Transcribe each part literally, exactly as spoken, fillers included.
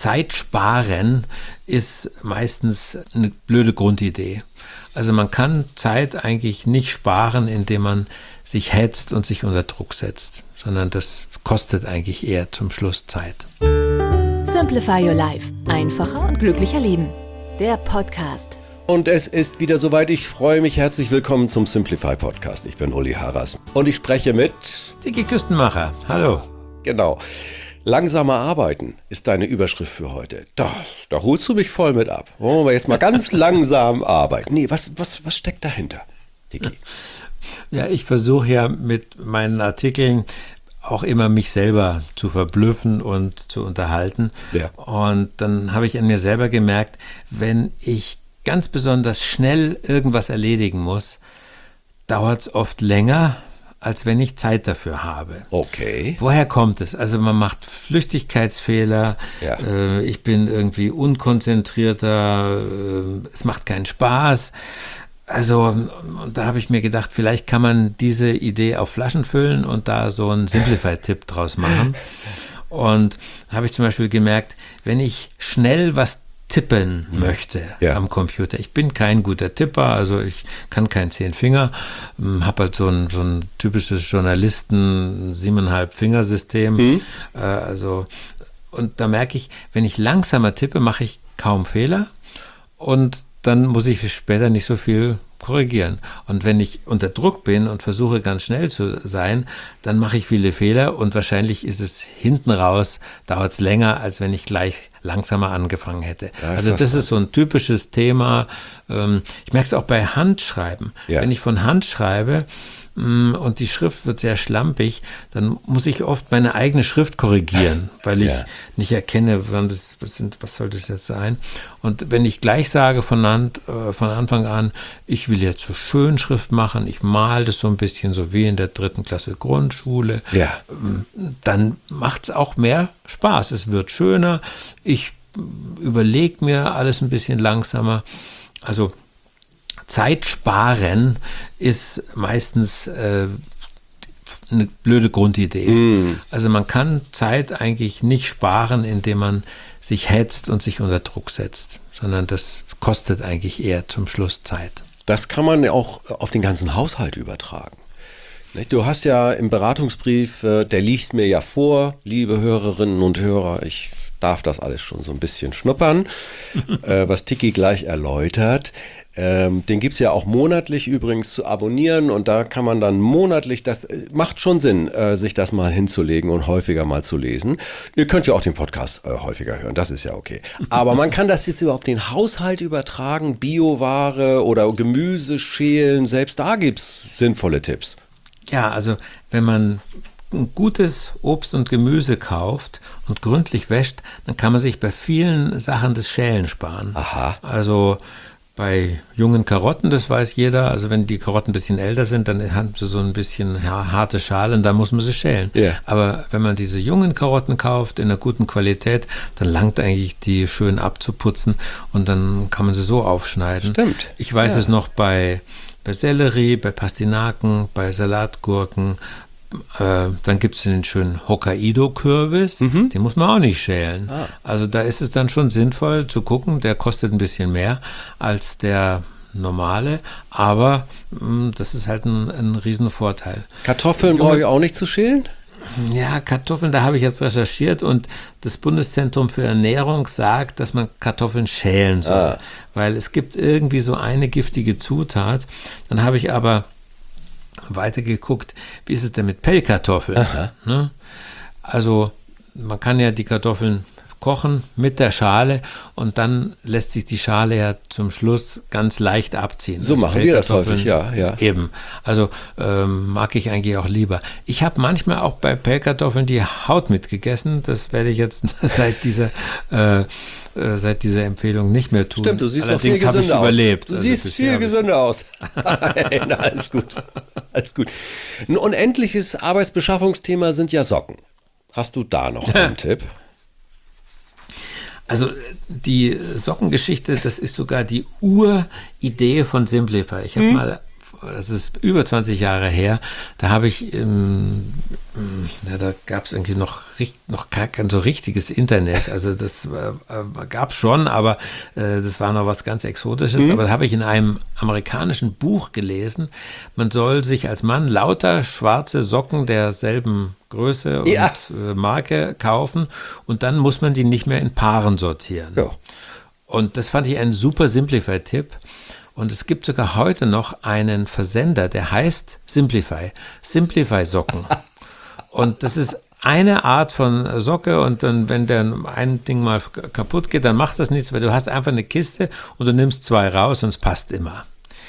Zeit sparen ist meistens eine blöde Grundidee. Also man kann Zeit eigentlich nicht sparen, indem man sich hetzt und sich unter Druck setzt, sondern das kostet eigentlich eher zum Schluss Zeit. Simplify Your Life. Einfacher und glücklicher Leben. Der Podcast. Und es ist wieder soweit. Ich freue mich. Herzlich willkommen zum Simplify Podcast. Ich bin Uli Harras und ich spreche mit Tiki Küstenmacher. Hallo. Genau. Langsamer arbeiten ist deine Überschrift für heute. Da, da holst du mich voll mit ab. Wollen wir jetzt mal ganz langsam arbeiten. Nee, was, was, was steckt dahinter, Tiki? Ja, ich versuche ja mit meinen Artikeln auch immer mich selber zu verblüffen und zu unterhalten. Ja. Und dann habe ich an mir selber gemerkt, wenn ich ganz besonders schnell irgendwas erledigen muss, dauert es oft länger, als wenn ich Zeit dafür habe. Okay. Woher kommt es? Also man macht Flüchtigkeitsfehler, Ja. äh, ich bin irgendwie unkonzentrierter, äh, es macht keinen Spaß. Also und da habe ich mir gedacht, vielleicht kann man diese Idee auf Flaschen füllen und da so einen Simplify-Tipp draus machen. Und da habe ich zum Beispiel gemerkt, wenn ich schnell was tippen möchte Ja. am Computer. Ich bin kein guter Tipper, also ich kann kein zehn Finger, habe halt so ein, so ein typisches Journalisten siebeneinhalb Fingersystem. Mhm. Äh, also und da merke ich, wenn ich langsamer tippe, mache ich kaum Fehler und dann muss ich später nicht so viel korrigieren. Und wenn ich unter Druck bin und versuche ganz schnell zu sein, dann mache ich viele Fehler und wahrscheinlich ist es hinten raus, dauert es länger, als wenn ich gleich langsamer angefangen hätte. Ja, also das ist so ein typisches Thema. Ich merke es auch bei Handschreiben. Ja. Wenn ich von Hand schreibe, und die Schrift wird sehr schlampig, dann muss ich oft meine eigene Schrift korrigieren, weil ich Ja. nicht erkenne, wann das, was, sind, was soll das jetzt sein. Und wenn ich gleich sage von, Hand, äh, von Anfang an, ich will jetzt so Schönschrift machen, ich male das so ein bisschen so wie in der dritten Klasse Grundschule, Ja. dann macht es auch mehr Spaß. Es wird schöner, ich überlege mir alles ein bisschen langsamer. Also Zeit sparen ist meistens äh, eine blöde Grundidee. Mm. Also man kann Zeit eigentlich nicht sparen, indem man sich hetzt und sich unter Druck setzt, sondern das kostet eigentlich eher zum Schluss Zeit. Das kann man ja auch auf den ganzen Haushalt übertragen. Nicht? Du hast ja im Beratungsbrief, äh, der liegt mir ja vor, liebe Hörerinnen und Hörer, ich darf das alles schon so ein bisschen schnuppern, äh, was Tiki gleich erläutert. Ähm, den gibt es ja auch monatlich übrigens zu abonnieren und da kann man dann monatlich, das äh, macht schon Sinn, äh, sich das mal hinzulegen und häufiger mal zu lesen. Ihr könnt ja auch den Podcast äh, häufiger hören, das ist ja okay. Aber man kann das jetzt auf den Haushalt übertragen, Bioware oder Gemüse schälen, selbst da gibt es sinnvolle Tipps. Ja, also wenn man ein gutes Obst und Gemüse kauft und gründlich wäscht, dann kann man sich bei vielen Sachen das Schälen sparen. Aha. Also bei jungen Karotten, das weiß jeder, also wenn die Karotten ein bisschen älter sind, dann haben sie so ein bisschen harte Schalen, dann muss man sie schälen. Ja. Aber wenn man diese jungen Karotten kauft, in einer guten Qualität, dann langt eigentlich die schön abzuputzen und dann kann man sie so aufschneiden. Stimmt. Ich weiß Ja. es noch bei, bei Sellerie, bei Pastinaken, bei Salatgurken. Äh, dann gibt es den schönen Hokkaido-Kürbis, mhm. den muss man auch nicht schälen. Ah. Also da ist es dann schon sinnvoll zu gucken, der kostet ein bisschen mehr als der normale, aber mh, das ist halt ein, ein Riesenvorteil. Kartoffeln brauche ich auch nicht zu schälen? Ja, Kartoffeln, da habe ich jetzt recherchiert und das Bundeszentrum für Ernährung sagt, dass man Kartoffeln schälen soll, Ah. weil es gibt irgendwie so eine giftige Zutat. Dann habe ich aber weitergeguckt, wie ist es denn mit Pellkartoffeln? Ne? Also man kann ja die Kartoffeln kochen mit der Schale und dann lässt sich die Schale ja zum Schluss ganz leicht abziehen. So also machen wir das häufig, ja, ja. Eben, also ähm, mag ich eigentlich auch lieber. Ich habe manchmal auch bei Pellkartoffeln die Haut mitgegessen, das werde ich jetzt seit dieser äh, äh, seit dieser Empfehlung nicht mehr tun. Stimmt, du siehst Allerdings auch viel gesünder aus. Überlebt. Du also siehst viel gesünder aus. Nein, alles gut, alles gut. Ein unendliches Arbeitsbeschaffungsthema sind ja Socken. Hast du da noch einen Tipp? Also die Sockengeschichte, das ist sogar die Uridee von Simplify. Ich habe mhm. mal das ist über zwanzig Jahre her, da habe ich, ähm, ja, da gab es irgendwie noch, noch kein so richtiges Internet, also das äh, gab es schon, aber äh, das war noch was ganz Exotisches, mhm. aber da habe ich in einem amerikanischen Buch gelesen, man soll sich als Mann lauter schwarze Socken derselben Größe und ja. äh, Marke kaufen und dann muss man die nicht mehr in Paaren sortieren. Ja. Und das fand ich einen super Simplify-Tipp. Und es gibt sogar heute noch einen Versender, der heißt Simplify. Simplify-Socken. Und das ist eine Art von Socke und dann, wenn der ein Ding mal kaputt geht, dann macht das nichts, weil du hast einfach eine Kiste und du nimmst zwei raus und es passt immer.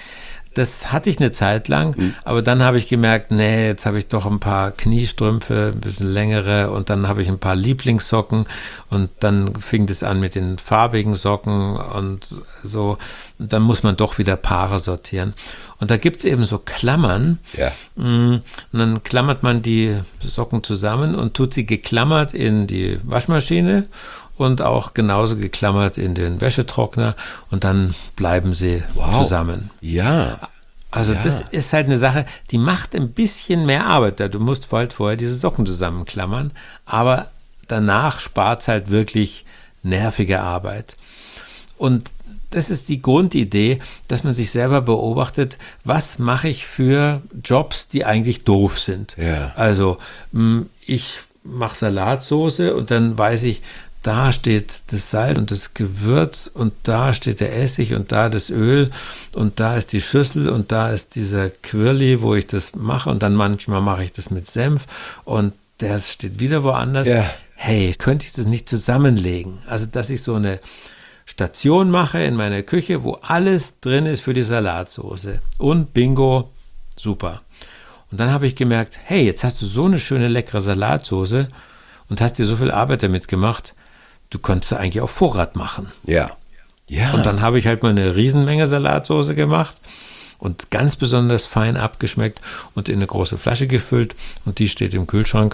Das hatte ich eine Zeit lang, mhm. aber dann habe ich gemerkt, nee, jetzt habe ich doch ein paar Kniestrümpfe, ein bisschen längere und dann habe ich ein paar Lieblingssocken und dann fing das an mit den farbigen Socken und so. Und dann muss man doch wieder Paare sortieren. Und da gibt es eben so Klammern. Ja. Und dann klammert man die Socken zusammen und tut sie geklammert in die Waschmaschine und auch genauso geklammert in den Wäschetrockner und dann bleiben sie wow. zusammen. Ja. Also ja. das ist halt eine Sache, die macht ein bisschen mehr Arbeit. Du musst halt vorher diese Socken zusammenklammern, aber danach spart es halt wirklich nervige Arbeit. Und das ist die Grundidee, dass man sich selber beobachtet, was mache ich für Jobs, die eigentlich doof sind. Ja. Also ich mache Salatsoße und dann weiß ich, da steht das Salz und das Gewürz und da steht der Essig und da das Öl und da ist die Schüssel und da ist dieser Quirli, wo ich das mache und dann manchmal mache ich das mit Senf und der steht wieder woanders. Ja. Hey, könnte ich das nicht zusammenlegen? Also, dass ich so eine Station mache in meiner Küche, wo alles drin ist für die Salatsoße und bingo, super. Und dann habe ich gemerkt, hey, jetzt hast du so eine schöne, leckere Salatsoße und hast dir so viel Arbeit damit gemacht, du könntest eigentlich auf Vorrat machen. Ja. Ja. Und dann habe ich halt mal eine Riesenmenge Salatsoße gemacht und ganz besonders fein abgeschmeckt und in eine große Flasche gefüllt und die steht im Kühlschrank.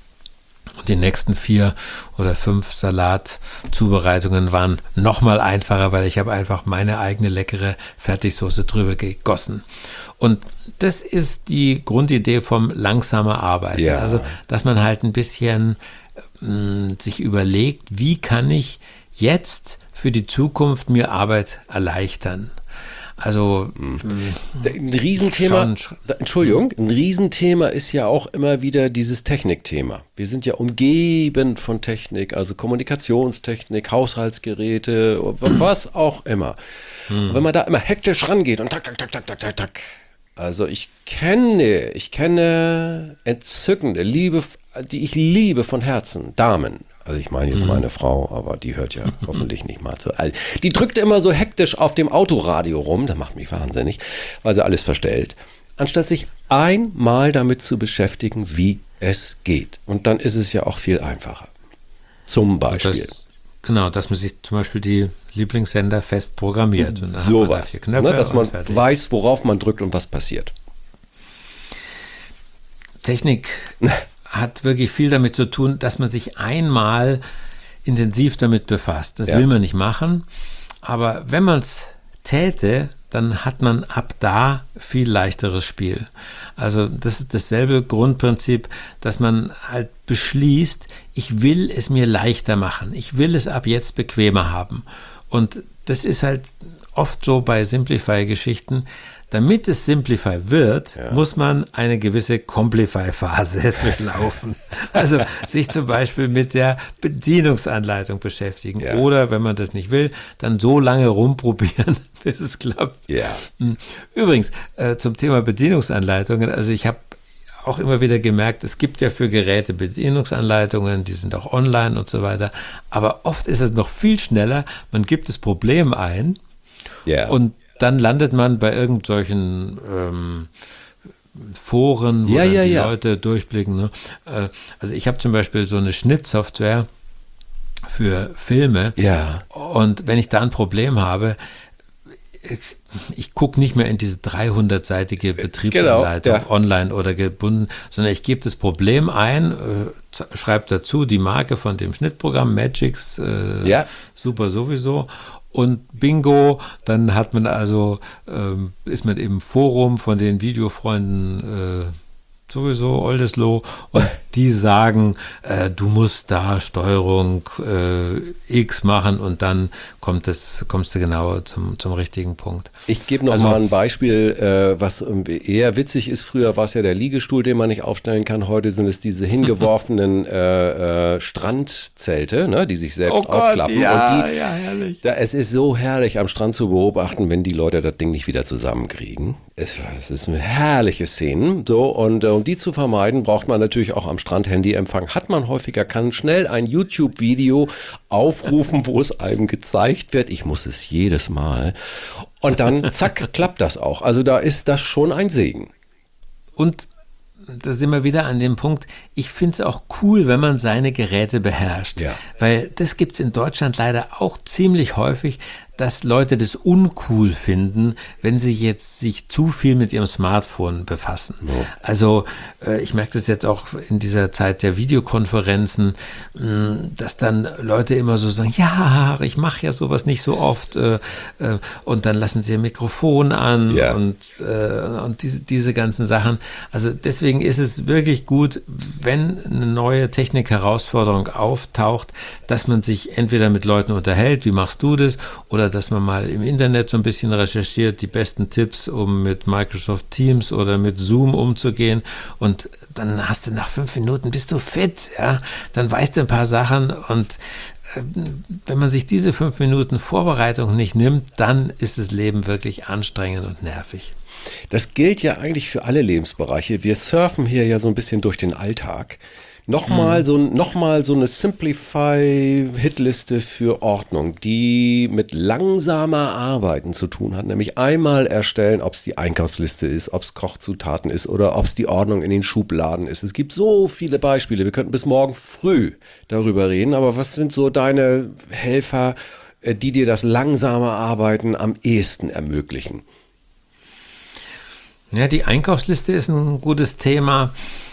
Und die nächsten vier oder fünf Salatzubereitungen waren nochmal einfacher, weil ich habe einfach meine eigene leckere Fertigsoße drüber gegossen. Und das ist die Grundidee vom langsamer Arbeiten. Ja. Also, dass man halt ein bisschen mh, sich überlegt, wie kann ich jetzt für die Zukunft mir Arbeit erleichtern. Also ein Riesenthema, schon, Entschuldigung, ein Riesenthema ist ja auch immer wieder dieses Technikthema. Wir sind ja umgeben von Technik, also Kommunikationstechnik, Haushaltsgeräte, was auch immer. Hm. Und wenn man da immer hektisch rangeht und tak, tak, tak, tak, tak, tak, tak. Also ich kenne, ich kenne entzückende, Liebe, die ich liebe von Herzen, Damen. Also ich meine jetzt meine Frau, aber die hört ja hoffentlich nicht mal zu. Also die drückte immer so hektisch auf dem Autoradio rum, das macht mich wahnsinnig, weil sie alles verstellt, anstatt sich einmal damit zu beschäftigen, wie es geht. Und dann ist es ja auch viel einfacher. Zum Beispiel. Das, genau, dass man sich zum Beispiel die Lieblingssender fest programmiert. Und dann so hat man was, vier Knöpfe, ne, dass man fertig. weiß, worauf man drückt und was passiert. Technik hat wirklich viel damit zu tun, dass man sich einmal intensiv damit befasst. Das ja. will man nicht machen, aber wenn man es täte, dann hat man ab da viel leichteres Spiel. Also das ist dasselbe Grundprinzip, dass man halt beschließt, ich will es mir leichter machen, ich will es ab jetzt bequemer haben. Und das ist halt oft so bei Simplify-Geschichten. Damit es Simplify wird, ja. muss man eine gewisse Complify-Phase durchlaufen. Also sich zum Beispiel mit der Bedienungsanleitung beschäftigen. Ja. Oder, wenn man das nicht will, dann so lange rumprobieren, bis es klappt. Ja. Übrigens, äh, zum Thema Bedienungsanleitungen, also ich habe auch immer wieder gemerkt, es gibt ja für Geräte Bedienungsanleitungen, die sind auch online und so weiter. Aber oft ist es noch viel schneller, man gibt das Problem ein ja. und dann landet man bei irgendwelchen ähm, Foren, wo ja, dann ja, die ja. Leute durchblicken. Ne? Äh, also ich habe zum Beispiel so eine Schnittsoftware für Filme. Ja. Und wenn ich da ein Problem habe, ich gucke nicht mehr in diese dreihundertseitige Betriebsanleitung Genau, ja. online oder gebunden, sondern ich gebe das Problem ein, äh, schreibe dazu die Marke von dem Schnittprogramm, Magix, äh, Ja. super sowieso. Und bingo, dann hat man also, ähm, ist man im Forum von den Videofreunden äh, sowieso Oldesloe und die sagen, äh, du musst da Steuerung äh, X machen und dann kommt es, kommst du genau zum, zum richtigen Punkt. Ich gebe noch Also- mal ein Beispiel, äh, was eher witzig ist. Früher war es ja der Liegestuhl, den man nicht aufstellen kann. Heute sind es diese hingeworfenen äh, äh, Strandzelte, ne, die sich selbst aufklappen. ja, und die, ja, herrlich. da, es ist so herrlich am Strand zu beobachten, wenn die Leute das Ding nicht wieder zusammenkriegen. Es, es ist eine herrliche Szene. So, und äh, um die zu vermeiden, braucht man natürlich auch am Strand Handyempfang. Hat man häufiger, kann schnell ein YouTube-Video aufrufen, wo es einem gezeigt wird. Ich muss es jedes Mal. Und dann, zack, klappt das auch. Also da ist das schon ein Segen. Und da sind wir wieder an dem Punkt, ich finde es auch cool, wenn man seine Geräte beherrscht. Ja. Weil das gibt es in Deutschland leider auch ziemlich häufig, dass Leute das uncool finden, wenn sie jetzt sich zu viel mit ihrem Smartphone befassen. Ja. Also äh, ich merke das jetzt auch in dieser Zeit der Videokonferenzen, mh, dass dann Leute immer so sagen, ja, ich mache ja sowas nicht so oft äh, äh, und dann lassen sie ihr Mikrofon an Ja. und, äh, und diese, diese ganzen Sachen. Also deswegen ist es wirklich gut, wenn eine neue Technik-Herausforderung auftaucht, dass man sich entweder mit Leuten unterhält, wie machst du das, oder dass man mal im Internet so ein bisschen recherchiert, die besten Tipps, um mit Microsoft Teams oder mit Zoom umzugehen, und dann hast du nach fünf Minuten bist du fit, ja, dann weißt du ein paar Sachen, und äh, wenn man sich diese fünf Minuten Vorbereitung nicht nimmt, dann ist das Leben wirklich anstrengend und nervig. Das gilt ja eigentlich für alle Lebensbereiche. Wir surfen hier ja so ein bisschen durch den Alltag. Nochmal so, noch mal so eine Simplify-Hitliste für Ordnung, die mit langsamer Arbeiten zu tun hat. Nämlich einmal erstellen, ob es die Einkaufsliste ist, ob es Kochzutaten ist oder ob es die Ordnung in den Schubladen ist. Es gibt so viele Beispiele. Wir könnten bis morgen früh darüber reden. Aber was sind so deine Helfer, die dir das langsame Arbeiten am ehesten ermöglichen? Ja, die Einkaufsliste ist ein gutes Thema.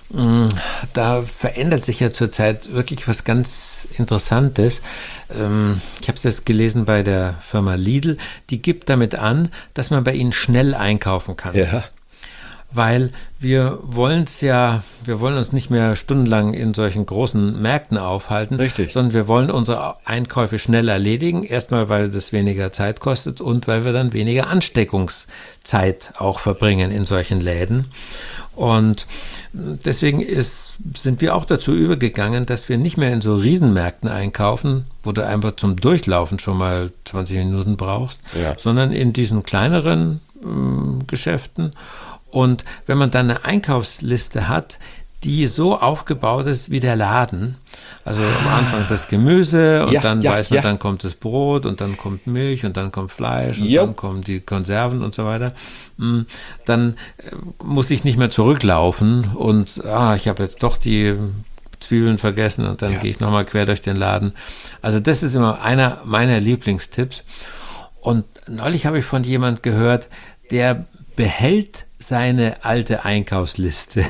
Da verändert sich ja zurzeit wirklich was ganz Interessantes. Ich habe es jetzt gelesen bei der Firma Lidl. Die gibt damit an, dass man bei ihnen schnell einkaufen kann. Ja. Weil wir wollen es ja, wir wollen uns nicht mehr stundenlang in solchen großen Märkten aufhalten, Richtig. sondern wir wollen unsere Einkäufe schnell erledigen. Erstmal, weil das weniger Zeit kostet und weil wir dann weniger Ansteckungszeit auch verbringen in solchen Läden. Und deswegen ist, sind wir auch dazu übergegangen, dass wir nicht mehr in so Riesenmärkten einkaufen, wo du einfach zum Durchlaufen schon mal zwanzig Minuten brauchst, Ja. sondern in diesen kleineren äh, Geschäften. Und wenn man dann eine Einkaufsliste hat, die so aufgebaut ist wie der Laden, also am Anfang das Gemüse und Ja, dann ja, weiß man, ja. dann kommt das Brot und dann kommt Milch und dann kommt Fleisch und Jo. dann kommen die Konserven und so weiter, mm, dann äh, muss ich nicht mehr zurücklaufen und ah, ich habe jetzt doch die Zwiebeln vergessen und dann Ja. gehe ich nochmal quer durch den Laden. Also das ist immer einer meiner Lieblingstipps. Und neulich habe ich von jemand gehört, der behält seine alte Einkaufsliste.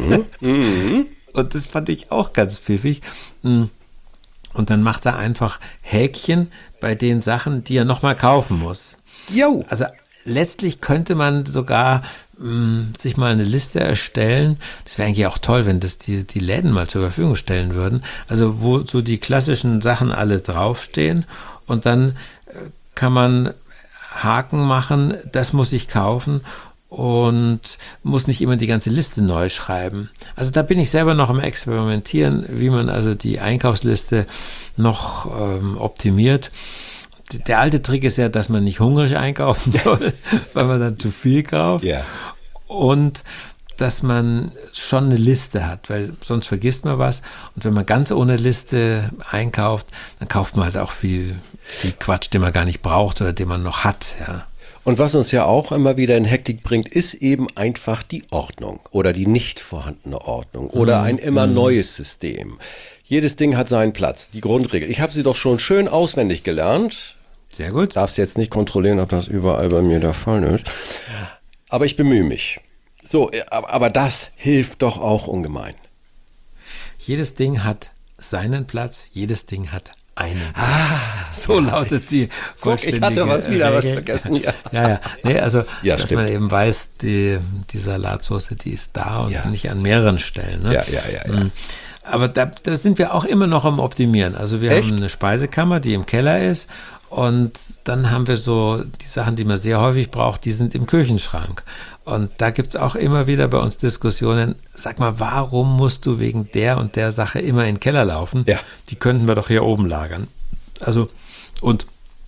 Mhm. Und das fand ich auch ganz pfiffig. Und dann macht er einfach Häkchen bei den Sachen, die er nochmal kaufen muss. Jo. Also letztlich könnte man sogar mh, sich mal eine Liste erstellen. Das wäre eigentlich auch toll, wenn das die, die Läden mal zur Verfügung stellen würden. Also wo so die klassischen Sachen alle draufstehen und dann äh, kann man Haken machen, das muss ich kaufen und muss nicht immer die ganze Liste neu schreiben. Also da bin ich selber noch am Experimentieren, wie man also die Einkaufsliste noch ähm, optimiert. Der alte Trick ist ja, dass man nicht hungrig einkaufen soll, weil man dann zu viel kauft. Ja. Und dass man schon eine Liste hat, weil sonst vergisst man was. Und wenn man ganz ohne Liste einkauft, dann kauft man halt auch viel, viel Quatsch, den man gar nicht braucht oder den man noch hat. Ja. Und was uns ja auch immer wieder in Hektik bringt, ist eben einfach die Ordnung oder die nicht vorhandene Ordnung oder ein immer neues System. Jedes Ding hat seinen Platz, die Grundregel. Ich habe sie doch schon schön auswendig gelernt. Sehr gut. Darfst jetzt nicht kontrollieren, ob das überall bei mir der Fall ist. Aber ich bemühe mich. So, aber das hilft doch auch ungemein. Jedes Ding hat seinen Platz, jedes Ding hat einen Platz. Ah, so lautet die Guck, ich hatte was wieder was vergessen. Ja, ja, ja. Nee, also, ja, dass stimmt. man eben weiß, die, die Salatsauce, die ist da und ja. nicht an mehreren Stellen. Ne? Ja, ja, ja, ja. Aber da, da sind wir auch immer noch am Optimieren. Also wir Echt? haben eine Speisekammer, die im Keller ist. Und dann haben wir so die Sachen, die man sehr häufig braucht, die sind im Küchenschrank. Und da gibt es auch immer wieder bei uns Diskussionen, sag mal, warum musst du wegen der und der Sache immer in den Keller laufen? Ja. Die könnten wir doch hier oben lagern. Also, und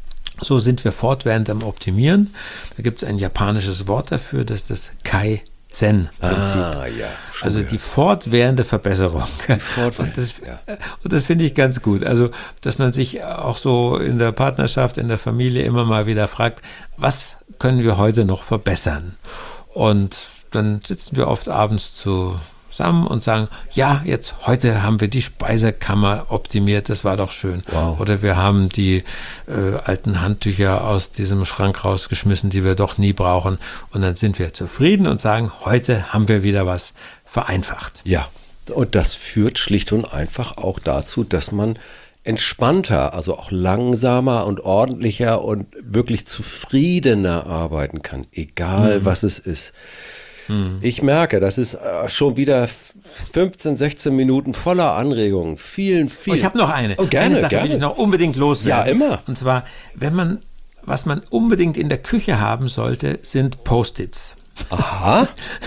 so sind wir fortwährend am Optimieren. Da gibt es ein japanisches Wort dafür, das ist das Kaizen-Prinzip. Ah, ja. Also gehört. die fortwährende Verbesserung. Die fortwährende, und, das, ja. und das finde ich ganz gut. Also, dass man sich auch so in der Partnerschaft, in der Familie immer mal wieder fragt, was können wir heute noch verbessern? Und dann sitzen wir oft abends zusammen und sagen, ja, jetzt heute haben wir die Speisekammer optimiert, das war doch schön. Wow. Oder wir haben die äh, alten Handtücher aus diesem Schrank rausgeschmissen, die wir doch nie brauchen. Und dann sind wir zufrieden und sagen, heute haben wir wieder was vereinfacht. Ja, und das führt schlicht und einfach auch dazu, dass man entspannter, also auch langsamer und ordentlicher und wirklich zufriedener arbeiten kann, egal mhm. was es ist. Mhm. Ich merke, das ist äh, schon wieder fünfzehn, sechzehn Minuten voller Anregungen. Vielen, vielen. Oh, ich habe noch eine. Oh, gerne, eine Sache gerne. will ich noch unbedingt loswerden. Ja, immer. Und zwar, wenn man, was man unbedingt in der Küche haben sollte, sind Post-its. Aha.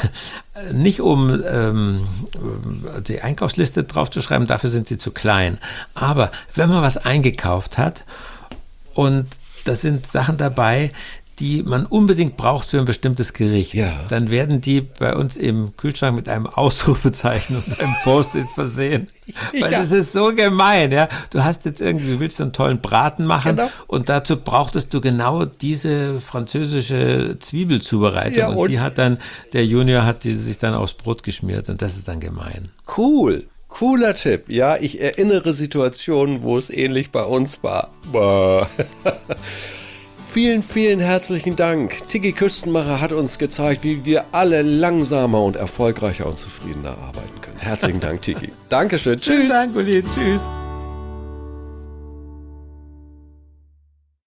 Nicht um ähm, die Einkaufsliste draufzuschreiben, dafür sind sie zu klein. Aber wenn man was eingekauft hat und da sind Sachen dabei, die man unbedingt braucht für ein bestimmtes Gericht, ja. dann werden die bei uns im Kühlschrank mit einem Ausrufezeichen und einem Post-it versehen. Weil ja. das ist so gemein, ja. Du hast jetzt irgendwie, du willst so einen tollen Braten machen genau. und dazu brauchtest du genau diese französische Zwiebelzubereitung ja, und, und die hat dann, der Junior hat die sich dann aufs Brot geschmiert und das ist dann gemein. Cool. Cooler Tipp. Ja, ich erinnere Situationen, wo es ähnlich bei uns war. Boah. Vielen, vielen herzlichen Dank. Tiki Küstenmacher hat uns gezeigt, wie wir alle langsamer und erfolgreicher und zufriedener arbeiten können. Herzlichen Dank, Tiki. Dankeschön. Tschüss. Vielen Dank, Uli. Tschüss.